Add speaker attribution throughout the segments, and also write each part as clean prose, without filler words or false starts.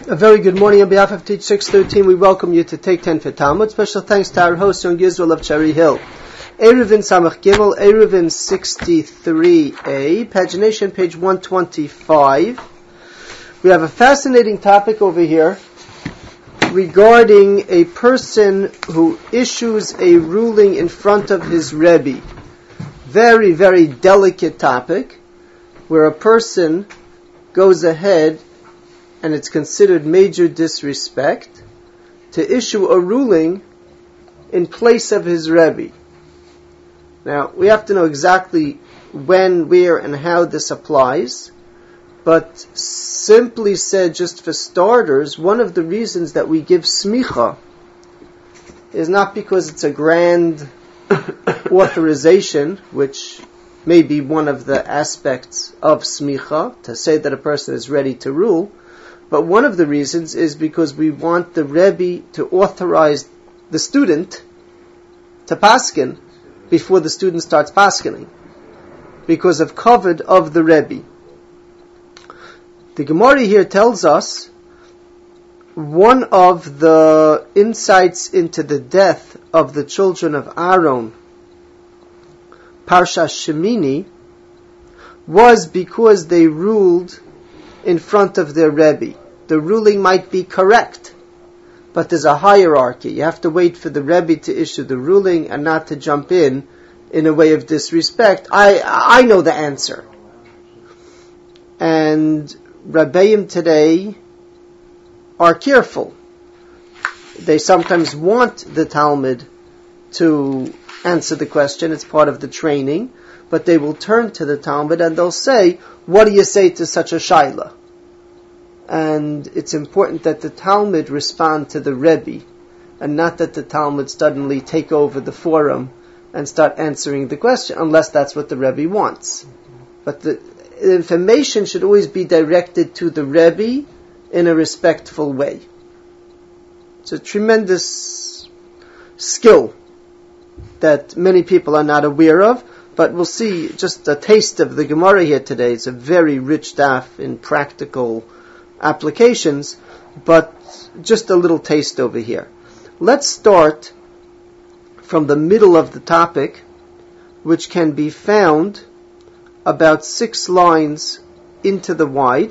Speaker 1: A very good morning on behalf of Teach 613. We welcome you to Take 10 for Talmud. Special thanks to our host, Young Yisrael of Cherry Hill. Eruvin Samach Gimel, Eruvin 63a, pagination page 125. We have a fascinating topic over here regarding a person who issues a ruling in front of his Rebbe. Very, very delicate topic, where a person goes ahead and it's considered major disrespect to issue a ruling in place of his Rebbe. Now, we have to know exactly when, where, and how this applies, but simply said, just for starters, one of the reasons that we give smicha is not because it's a grand authorization, which may be one of the aspects of smicha, to say that a person is ready to rule, but one of the reasons is because we want the Rebbe to authorize the student to paskin before the student starts paskening, because of kavod of the Rebbe. The Gemara here tells us one of the insights into the death of the children of Aaron, Parsha Shemini, was because they ruled in front of their Rebbe. The ruling might be correct, but there's a hierarchy. You have to wait for the Rebbe to issue the ruling and not to jump in a way of disrespect. I know the answer. And Rabbeim today are careful. They sometimes want the Talmud to answer the question. It's part of the training. But they will turn to the Talmud and they'll say, what do you say to such a shaila? And it's important that the Talmud respond to the Rebbe, and not that the Talmud suddenly take over the forum and start answering the question, unless that's what the Rebbe wants. But the information should always be directed to the Rebbe in a respectful way. It's a tremendous skill that many people are not aware of, but we'll see just a taste of the Gemara here today. It's a very rich daf in practical applications, but just a little taste over here. Let's start from the middle of the topic, which can be found about 6 lines into the wide.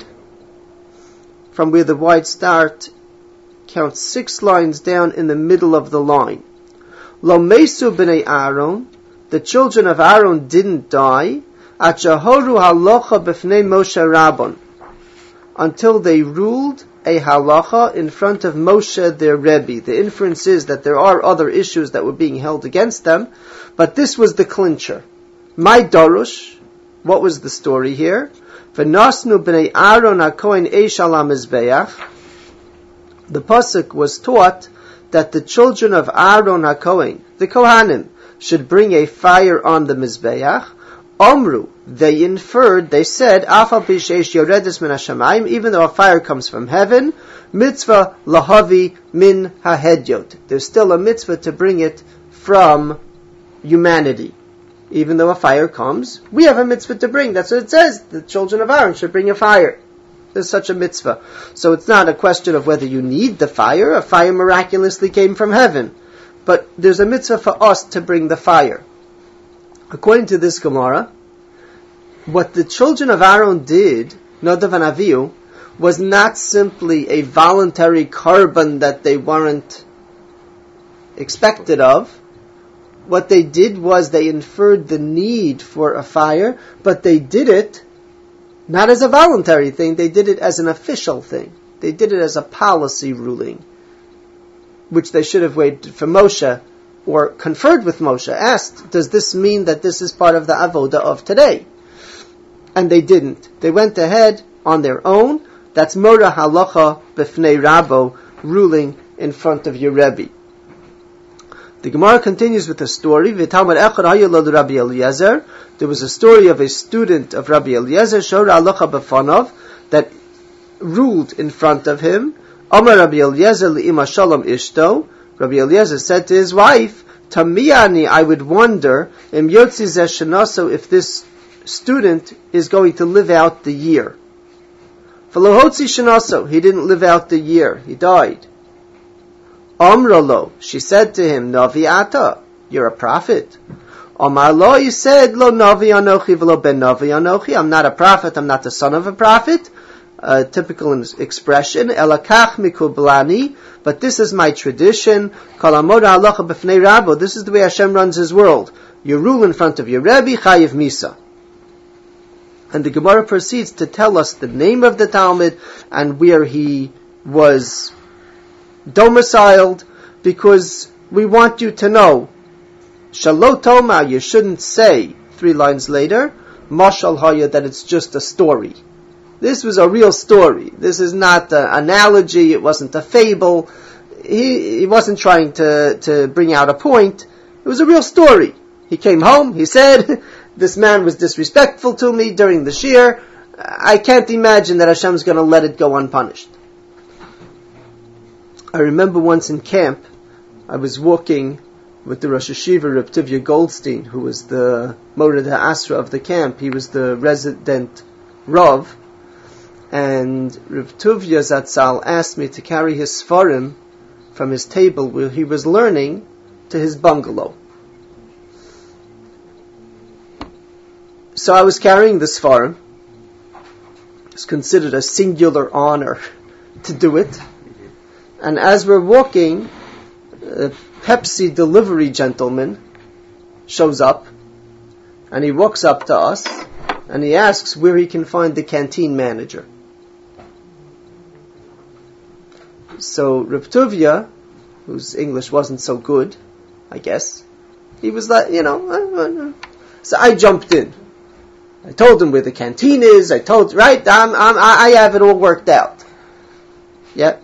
Speaker 1: From where the wide start, count 6 lines down in the middle of the line. Lo mesu b'nei Aaron, the children of Aaron didn't die, at shahoru halacha b'fnei Moshe Rabbon, until they ruled a halacha in front of Moshe, their Rebbe. The inference is that there are other issues that were being held against them, but this was the clincher. My Darush, what was the story here? V'nasnu b'nei Aaron hakohen eish ala mizbeach. The pasuk was taught that the children of Aaron hakohen, the Kohanim, should bring a fire on the mizbeach. Omru, they inferred, they said, Afal Pishesh Yoredis Min Hashamayim, even though a fire comes from heaven, mitzvah lahavi min hahedyot. There's still a mitzvah to bring it from humanity. Even though a fire comes, we have a mitzvah to bring. That's what it says. The children of Aaron should bring a fire. There's such a mitzvah. So it's not a question of whether you need the fire. A fire miraculously came from heaven. But there's a mitzvah for us to bring the fire. According to this Gemara, what the children of Aaron did, Nadav and Avihu, was not simply a voluntary korban that they weren't expected of. What they did was they inferred the need for a fire, but they did it not as a voluntary thing, they did it as an official thing. They did it as a policy ruling, which they should have waited for Moshe, or conferred with Moshe, asked, does this mean that this is part of the avoda of today? And they didn't. They went ahead on their own. That's Mora Halacha B'fnei Rabbo, ruling in front of your Rebbe. The Gemara continues with a story. V'talmud echad hayolad Rabbi Eliezer. There was a story of a student of Rabbi Eliezer, Shora Halacha B'fanav, that ruled in front of him. Amar Rabbi Eliezer li'ima shalom ishto. Rabbi Eliezer said to his wife, Tamiyani, I would wonder, im yotzi zeh shanaso, if this student is going to live out the year. V'lohotzi shenaso, he didn't live out the year, he died. Amra lo, she said to him, Navi ata, you're a prophet. Amar lo, he said, Lo Navi anochi v'lo ben Navi anochi, I'm not a prophet, I'm not the son of a prophet. Typical expression, elakach mikublani, but this is my tradition. Kol amoda halacha b'fnei Rabbo, this is the way Hashem runs His world. You rule in front of your Rebbe, chayiv misa. And the Gemara proceeds to tell us the name of the Talmud and where he was domiciled, because we want you to know, Shalo Toma, you shouldn't say, 3 lines later, Mashal Haya, that it's just a story. This was a real story. This is not an analogy, it wasn't a fable. He wasn't trying to bring out a point. It was a real story. He came home, he said, this man was disrespectful to me during the shir. I can't imagine that Hashem's going to let it go unpunished. I remember once in camp, I was walking with the Rosh Hashiva, Reb Tivya Goldstein, who was the Mored HaAsra of the camp. He was the resident Rav. And Reb Tivya Zatzal asked me to carry his Sfarim from his table where he was learning to his bungalow. So I was carrying the Sfarim. It's considered a singular honor to do it. And as we're walking, a Pepsi delivery gentleman shows up, and he walks up to us, and he asks where he can find the canteen manager. So Reb Tuvia, whose English wasn't so good, I guess, he was like, so I jumped in. I told him where the canteen is. I have it all worked out. Yeah.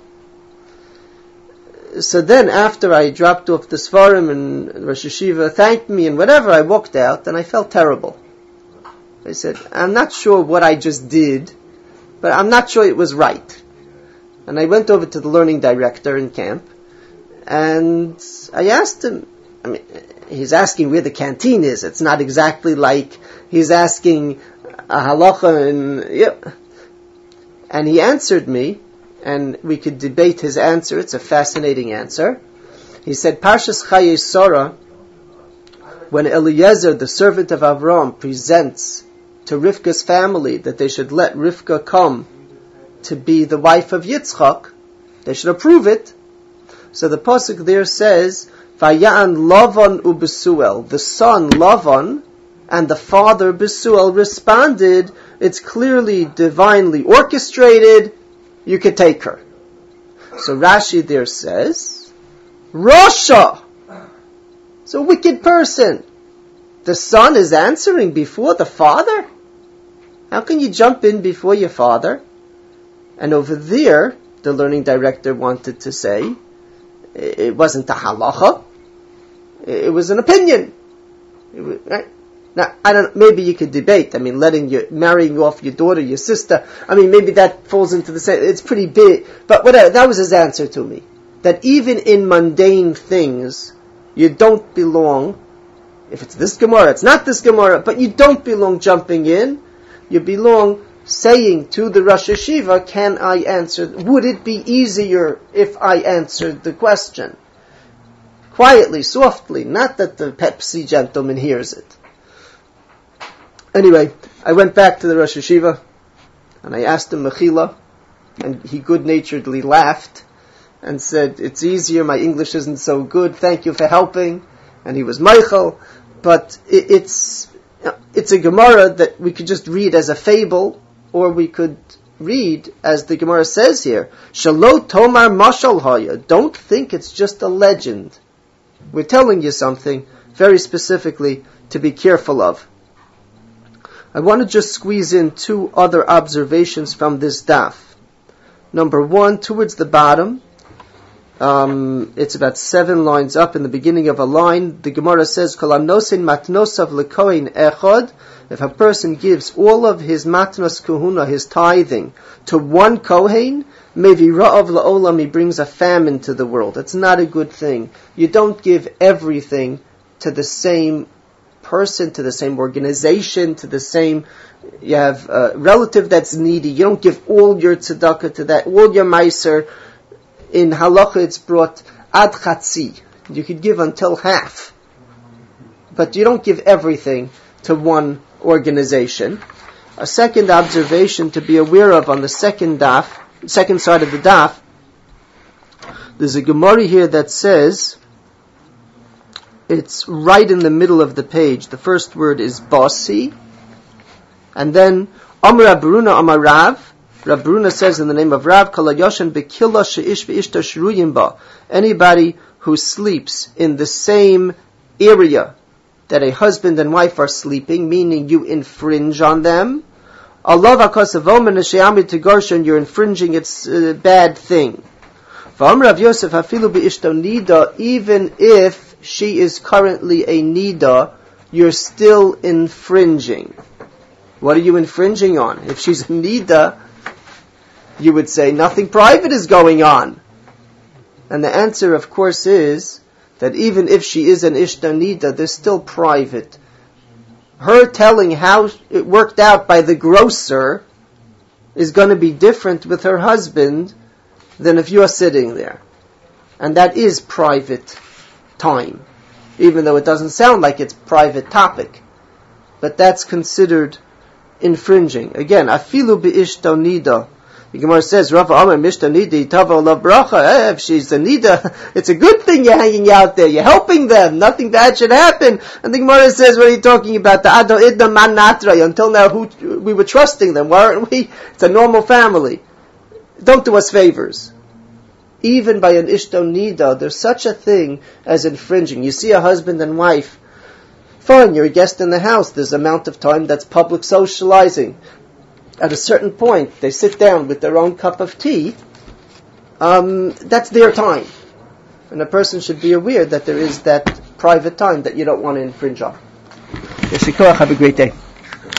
Speaker 1: So then, after I dropped off the Sfarim and Rosh Hashiva thanked me and whatever, I walked out and I felt terrible. I said, I'm not sure what I just did, but I'm not sure it was right. And I went over to the learning director in camp, and I asked him, he's asking where the canteen is. It's not exactly like he's asking a halacha and he answered me, and we could debate his answer. It's a fascinating answer. He said, Parshas Chayei Sarah, when Eliezer, the servant of Avram, presents to Rivka's family that they should let Rivka come to be the wife of Yitzchak, they should approve it. So the pasuk there says, Vaya'an Lavan u'Besuel, the son Lavan and the father Besuel responded, it's clearly divinely orchestrated, you could take her. So Rashi there says, Rasha, it's a wicked person. The son is answering before the father? How can you jump in before your father? And over there, the learning director wanted to say, it wasn't a halacha, it was an opinion. Right? Now, maybe you could debate, marrying off your daughter, your sister, maybe that falls into the same, it's pretty big, but whatever, that was his answer to me. That even in mundane things, you don't belong, if it's this Gemara, it's not this Gemara, but you don't belong jumping in, you belong saying to the Rosh Hashiva, can I answer, would it be easier if I answered the question? Quietly, softly, not that the Pepsi gentleman hears it. Anyway, I went back to the Rosh Hashiva, and I asked him Mechila, and he good-naturedly laughed, and said, it's easier, my English isn't so good, thank you for helping, and he was Michael, but it's a Gemara that we could just read as a fable, or we could read, as the Gemara says here, Shalo Tomar Mashal Haya, don't think it's just a legend. We're telling you something, very specifically, to be careful of. I want to just squeeze in 2 other observations from this daf. Number 1, towards the bottom, it's about 7 lines up in the beginning of a line. The Gemara says, Kol anosin matnosav lekohen echad. If a person gives all of his matnos kuhuna, his tithing, to one kohen, maybe ra'av la'olam, he brings a famine to the world. It's not a good thing. You don't give everything to the same person, to the same organization, to the same, you have a relative that's needy, you don't give all your tzedakah to that, all your meiser. In halacha it's brought ad chatzi. You could give until half. But you don't give everything to one organization. A second observation to be aware of on the second side of the daf, there's a Gemara here that says, it's right in the middle of the page. The first word is basi, and then Amar Rabbruna Amar Rav. Rabbruna says in the name of Rav, Kala Yoshan Bekilla Sheish Veishta Shruyim Ba. Anybody who sleeps in the same area that a husband and wife are sleeping, meaning you infringe on them, Allah v'akasavom she'amid tegarshan, you're infringing, it's a bad thing. V'amr Rav Yosef hafilu be'ishto nida, even if she is currently a nida, you're still infringing. What are you infringing on? If she's a nida, you would say nothing private is going on. And the answer, of course, is that even if she is an ishta nida, there's still private. Her telling how it worked out by the grocer is going to be different with her husband than if you are sitting there. And that is private time, even though it doesn't sound like it's private topic. But that's considered infringing. Again, afilu bi'ishta nida. The Gemara says, Rav Amar Mishta Nida Tava Olav Bracha. If she's a Nida, it's a good thing you're hanging out there. You're helping them. Nothing bad should happen. And the Gemara says, what are you talking about? The Ado Idna Man Natra. Until now, we were trusting them. Why aren't we? It's a normal family. Don't do us favors. Even by an Ishto Nida, there's such a thing as infringing. You see a husband and wife. Fine, you're a guest in the house. There's an amount of time that's public socializing. At a certain point, they sit down with their own cup of tea. That's their time. And a person should be aware that there is that private time that you don't want to infringe on. Have a great day.